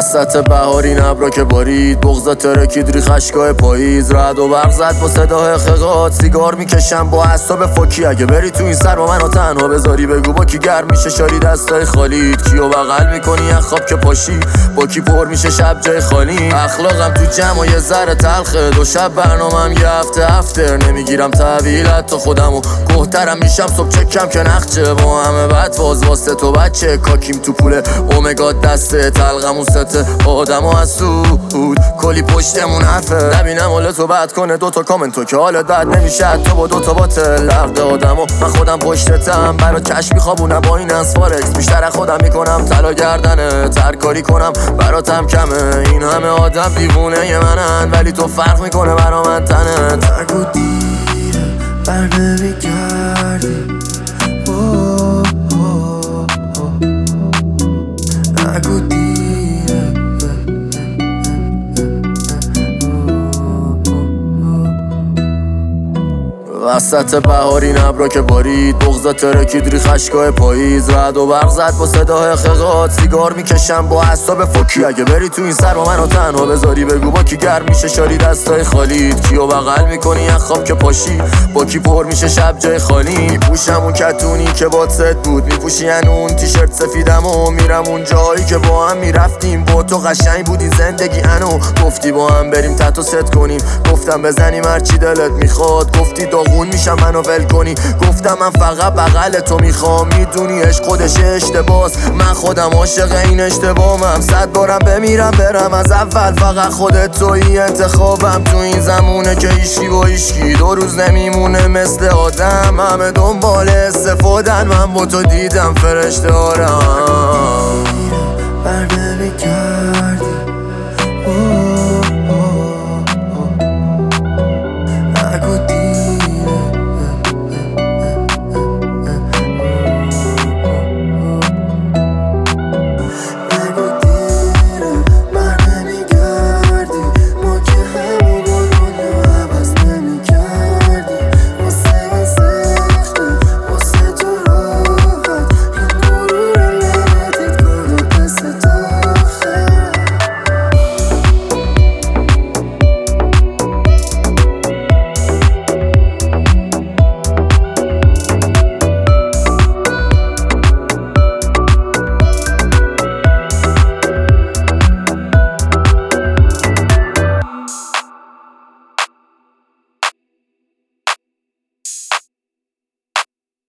وسط بهاری نبرا که بارید، بغضا ترکید ری خشکای پاییز، رعد و برق زد با صدای خقات، سیگار میکشم با اعصاب فوکی. اگه بری تو این سر با منو تنها بذاری، بگو با کی گرم میشه شاری دستای خالیت، کیو بغل میکنی از خواب که پاشی، با کی پر میشه شب جای خالی. اخلاقم تو جمع و یه ذره تلخه، دو شب برنامم یه هفته افتر، نمیگیرم تحویلت تا خودمو گهترم میشم صبح چکم که نخچه، با همه بد واسه تو بچه کاکیم تو پول اومگا دسته، تلقمون سته آدم از سود کلی پشتمون حرفه، نبینم حال تو بد کنه دوتا کامنتو که حالت بد نمیشه تو با دوتا باتل لرده آدمو. من خودم پشتتم برات کش میخوابونم با این از فارکس، بیشتر خودم میکنم طلا گردنه، ترکاری کنم براتم کمه، این همه آدم دیوونه ی منن ولی تو فرق میکنه برا من تنت. نگو دیره بر نمیگردی، نگو دیره. وسط بهاری نبرا که بارید، بغضا ترکید ری خشکای پاییز، رعد و برق زد با صدای خقات، سیگار میکشم با اعصاب فوکی. اگه بری تو این سر با منو تنها بذاری، بگو با کی گرم میشه شاری دستای خالیت، کیو بغل میکنی از خواب که پاشی، با کی پر میشه شب جای خالی. میپوشم اون کتونی که باد ست بود، میپوشی اون تیشرت سفیدم و میرم اون جایی که با هم میرفتیم، با تو قشنگ بودی زندگی انو، گفتی با هم بریم تتو ست کنیم، گفتم بزنیم هرچی دلت میخواد، گفتی داغون میشم منو ول کنی، گفتم من فقط بغل تو میخوام، میدونی عشق خودش اشتباس، من خودم عاشق این اشتباهمم، 100 بارم بمیرم برم از اول، فقط خودت تویی انتخابم، تو این زمونه که ایشکی با ایشکی 2 روز نمیمونه مثل آدم، همه دنبال استفادن، من با تو دیدم فرشته آرم.